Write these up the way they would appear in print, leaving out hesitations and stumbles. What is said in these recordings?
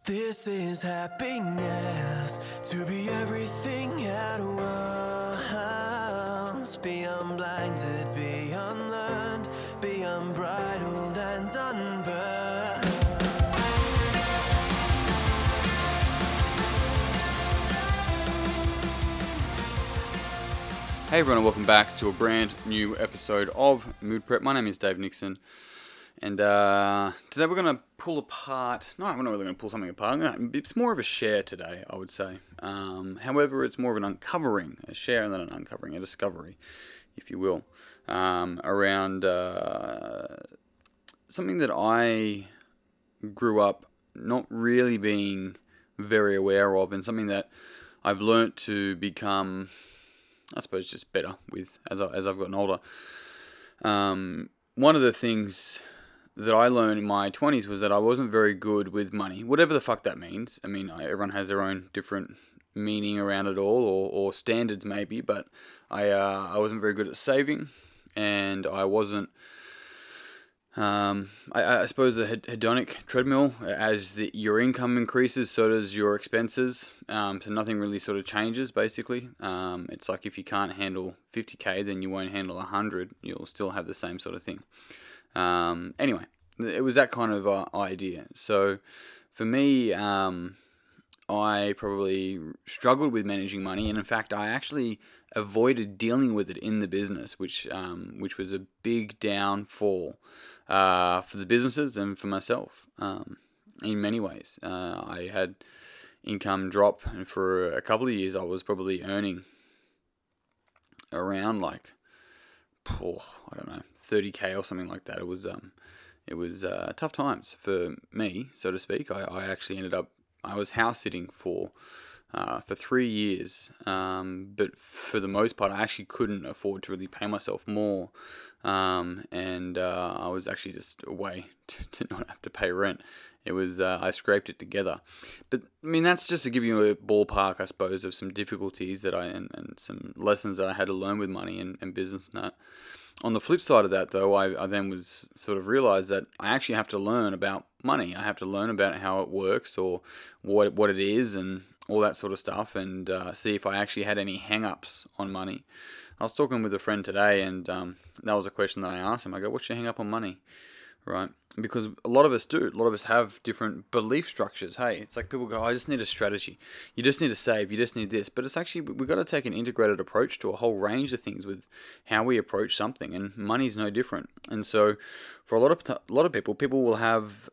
This is happiness, to be everything at once. Be unblinded, be unlearned, be unbridled and unburned. Hey everyone, and welcome back to a brand new episode of Mood Prep. My name is Dave Nixon, and today we're going to pull apart. No, we're not really going to pull something apart. It's more of a share today, I would say. However, it's more of an uncovering, a share than an uncovering, a discovery, if you will, around something that I grew up not really being very aware of, and something that I've learnt to become, I suppose, just better with as I've gotten older. One of the things that I learned in my 20s was that I wasn't very good with money, whatever the fuck that means. I mean, everyone has their own different meaning around it all, or standards maybe, but I wasn't very good at saving, and I wasn't. I suppose a hedonic treadmill, as your income increases, so does your expenses. So nothing really sort of changes, basically. It's like if you can't handle 50k, then you won't handle 100. You'll still have the same sort of thing. Anyway, it was that kind of idea. So for me, I probably struggled with managing money, and in fact, I actually avoided dealing with it in the business, which was a big downfall for the businesses and for myself in many ways. I had income drop, and for a couple of years I was probably earning around like, I don't know, 30k or something like that. It was tough times for me, so to speak. I actually ended up, I was house sitting for 3 years, but for the most part I actually couldn't afford to really pay myself more, and I was actually just a way to not have to pay rent. It was I scraped it together, but I mean, that's just to give you a ballpark, I suppose, of some difficulties that and some lessons that I had to learn with money and business and that. On the flip side of that, though, I then was sort of realized that I actually have to learn about money. I have to learn about how it works, or what it is, and all that sort of stuff, and see if I actually had any hang-ups on money. I was talking with a friend today, and that was a question that I asked him. I go, what's your hang-up on money? Right? Because a lot of us do. A lot of us have different belief structures. Hey, it's like people go, I just need a strategy. You just need to save. You just need this. But it's actually, we've got to take an integrated approach to a whole range of things with how we approach something. And money's no different. And so for a lot of people will have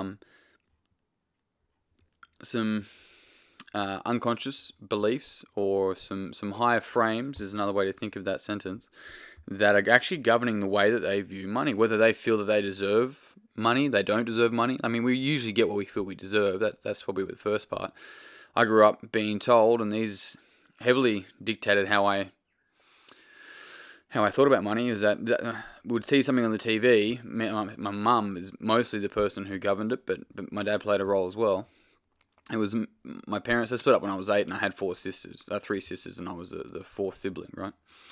some unconscious beliefs, or some higher frames is another way to think of that sentence, that are actually governing the way that they view money, whether they feel that they deserve money, they don't deserve money. I mean, we usually get what we feel we deserve. That's probably the first part. I grew up being told, and these heavily dictated how I thought about money, is that we would see something on the TV. My mum is mostly the person who governed it, but my dad played a role as well. It was my parents. They split up when I was 8, and I had 3 sisters, and I was the fourth sibling, right?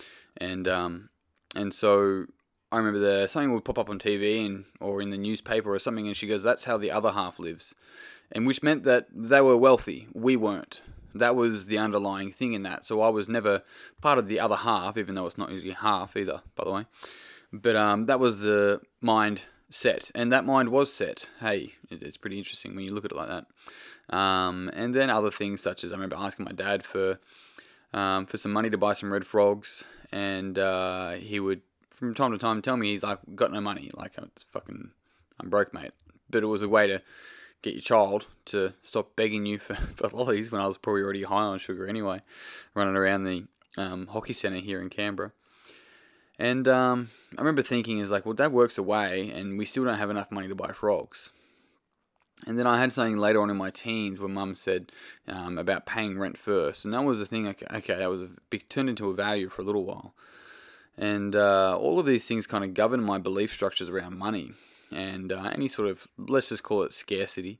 And so I remember something would pop up on TV or in the newspaper or something, and she goes, "That's how the other half lives," and which meant that they were wealthy. We weren't. That was the underlying thing in that. So I was never part of the other half, even though it's not usually half either, by the way. But that was the mind set, and that mind was set. Hey, it's pretty interesting when you look at it like that. And then other things, such as I remember asking my dad for some money to buy some red frogs, and he would from time to time tell me, he's like, got no money, like, I'm broke, mate. But it was a way to get your child to stop begging you for lollies, when I was probably already high on sugar anyway, running around the hockey centre here in Canberra. And I remember thinking, is like, well, Dad works away and we still don't have enough money to buy frogs. And then I had something later on in my teens where Mum said about paying rent first. And that was the thing, okay, that was turned into a value for a little while. And all of these things kind of govern my belief structures around money. And any sort of, let's just call it scarcity,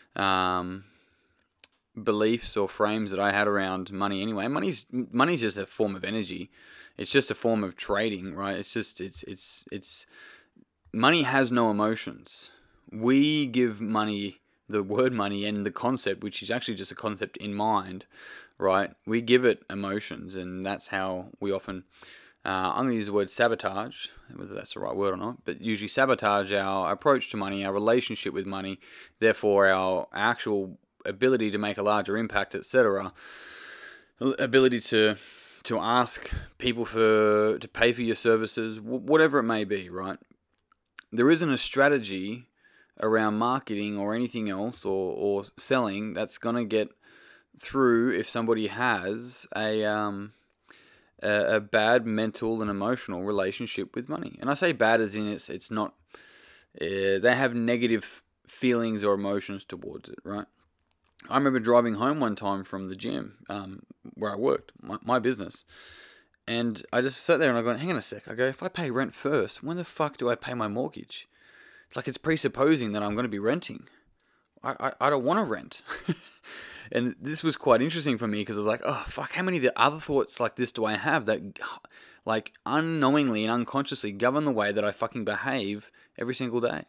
beliefs or frames that I had around money anyway. Money's just a form of energy. It's just a form of trading, right? It's money has no emotions. We give money the word money and the concept, which is actually just a concept in mind, right? We give it emotions, and that's how we often, I'm going to use the word sabotage, whether that's the right word or not, but usually sabotage our approach to money, our relationship with money, therefore our actual ability to make a larger impact, etc. Ability to ask people to pay for your services, whatever it may be, right? There isn't a strategy around marketing or anything else or selling that's going to get through if somebody has a bad mental and emotional relationship with money. And I say bad as in it's not, they have negative feelings or emotions towards it, right? I remember driving home one time from the gym where I worked, my business, and I just sat there and I go, hang on a sec. I go, if I pay rent first, when the fuck do I pay my mortgage? It's like it's presupposing that I'm going to be renting. I don't want to rent. And this was quite interesting for me because I was like, oh, fuck, how many of the other thoughts like this do I have that like unknowingly and unconsciously govern the way that I fucking behave every single day?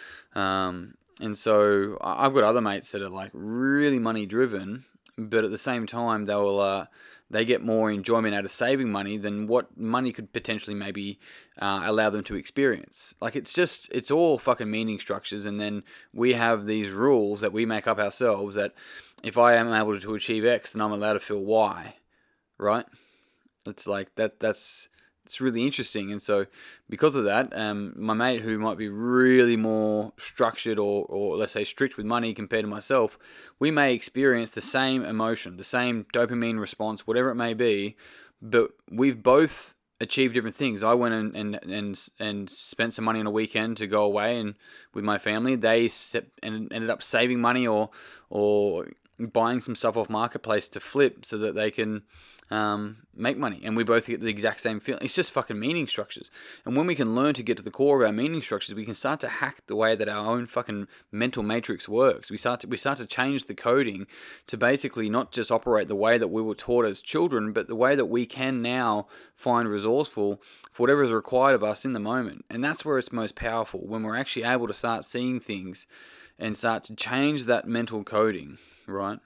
And so I've got other mates that are like really money driven, but at the same time they get more enjoyment out of saving money than what money could potentially maybe allow them to experience. Like it's all fucking meaning structures, and then we have these rules that we make up ourselves that if I am able to achieve X, then I'm allowed to feel Y, right? It's like that's it's really interesting. And so because of that, my mate who might be really more structured or let's say strict with money compared to myself, we may experience the same emotion, the same dopamine response, whatever it may be, but we've both achieved different things. I went and spent some money on a weekend to go away and with my family. They ended up saving money or buying some stuff off Marketplace to flip so that they can make money, and we both get the exact same feeling. It's just fucking meaning structures. And when we can learn to get to the core of our meaning structures, we can start to hack the way that our own fucking mental matrix works. We start to change the coding to basically not just operate the way that we were taught as children, but the way that we can now find resourceful for whatever is required of us in the moment. And that's where it's most powerful, when we're actually able to start seeing things and start to change that mental coding, right?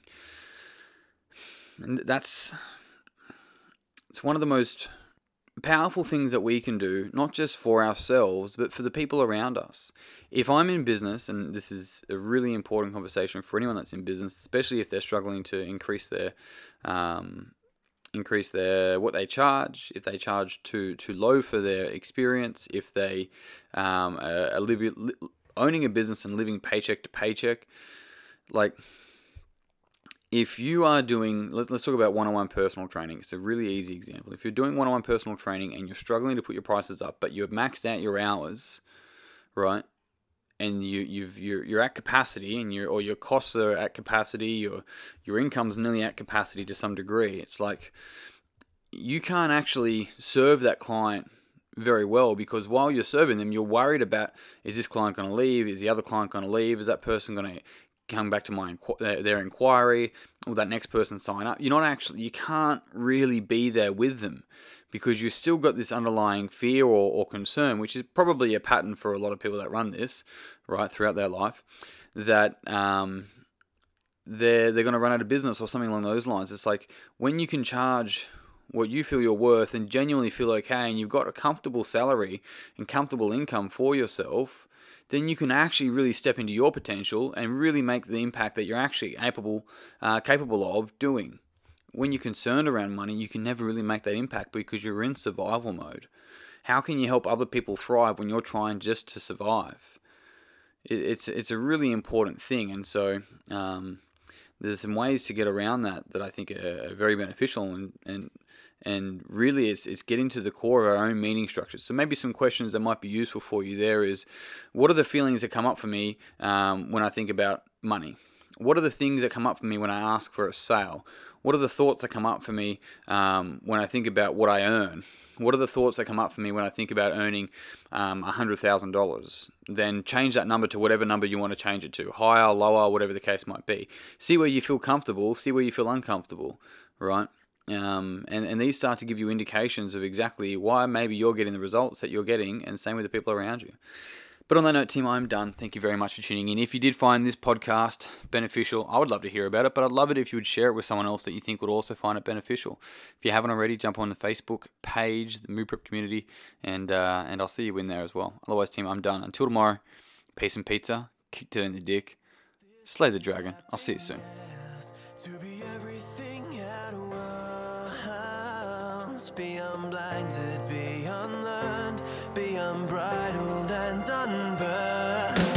And it's one of the most powerful things that we can do, not just for ourselves, but for the people around us. If I'm in business, and this is a really important conversation for anyone that's in business, especially if they're struggling to increase their what they charge, if they charge too low for their experience, if they are owning a business and living paycheck to paycheck, like. If you are doing, let's talk about one-on-one personal training. It's a really easy example. If you're doing one-on-one personal training and you're struggling to put your prices up, but you've maxed out your hours, right? And you're at capacity, and your costs are at capacity, your income's nearly at capacity to some degree. It's like you can't actually serve that client very well, because while you're serving them, you're worried about, is this client going to leave? Is the other client going to leave? Is that person going to come back to their inquiry? Will that next person sign up? You can't really be there with them, because you've still got this underlying fear or concern, which is probably a pattern for a lot of people that run this, right, throughout their life, that they're going to run out of business or something along those lines. It's like, when you can charge what you feel you're worth and genuinely feel okay, and you've got a comfortable salary and comfortable income for yourself, then you can actually really step into your potential and really make the impact that you're actually capable of doing. When you're concerned around money, you can never really make that impact because you're in survival mode. How can you help other people thrive when you're trying just to survive? It's a really important thing, and so there's some ways to get around that I think are very beneficial, and really it's getting to the core of our own meaning structures. So maybe some questions that might be useful for you there is, what are the feelings that come up for me when I think about money? What are the things that come up for me when I ask for a sale? What are the thoughts that come up for me when I think about what I earn? What are the thoughts that come up for me when I think about earning $100,000? Then change that number to whatever number you want to change it to, higher, lower, whatever the case might be. See where you feel comfortable, see where you feel uncomfortable, right? And these start to give you indications of exactly why maybe you're getting the results that you're getting, and same with the people around you. But on that note, team, I'm done. Thank you very much for tuning in. If you did find this podcast beneficial, I would love to hear about it, but I'd love it if you would share it with someone else that you think would also find it beneficial. If you haven't already, jump on the Facebook page, the Moo Prep community, and I'll see you in there as well. Otherwise, team, I'm done. Until tomorrow, peace and pizza, kicked it in the dick, slay the dragon. I'll see you soon. To be everything at once, be unblinded, be unlearned, be unbridled and unburned.